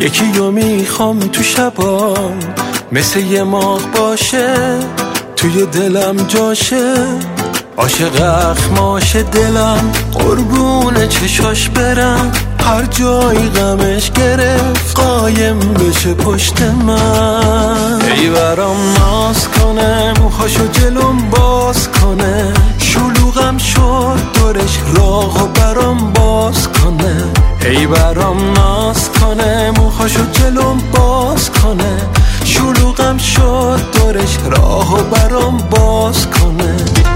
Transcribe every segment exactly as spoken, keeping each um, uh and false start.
یکی رو میخوام تو شبام مثل یه ماه باشه، توی دلم جاشه، عاشق اخماشه دلم، قربون چشاش برم، هر جایی غمش گرفت قایم بشه پشت من. ای برام ناز کنه، موهاشو جلوم باز کنه، شلوغم شد دورش راهو برام باز کنه. ای برام ناز کنه، موهاشو جلوم باز کنه، شلوغم شد دورش راهو برام باز کنه.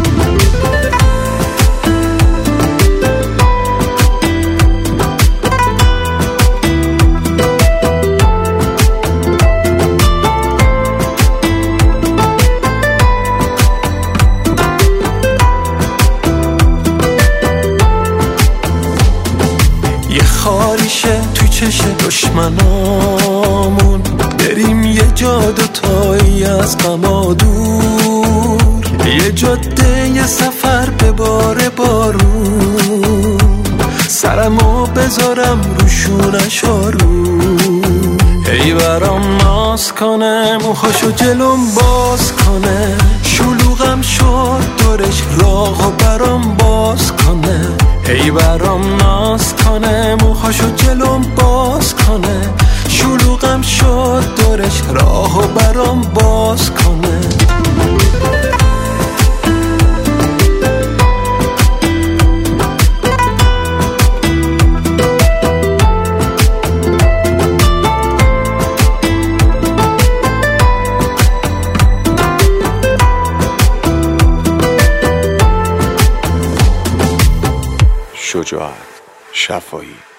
خاریشه تو چش دشمنامون، بریم یه جا دوتایی از غما دور، یه جاده یه سفر به بار بارون، سرمو بذارم روشونش آروم. ای برام ناز کنه، موهاشو جلوم باز کنه، شلوغم شد دورش راهو برام باز کنه. ای برام ناز کنه، موهاشو جلوم باز کنه، شلوغم شد دورش راهو برام باز کنه. شجاعت شفایی